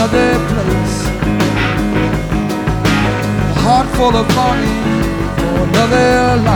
another place. A heart full of longing for another life.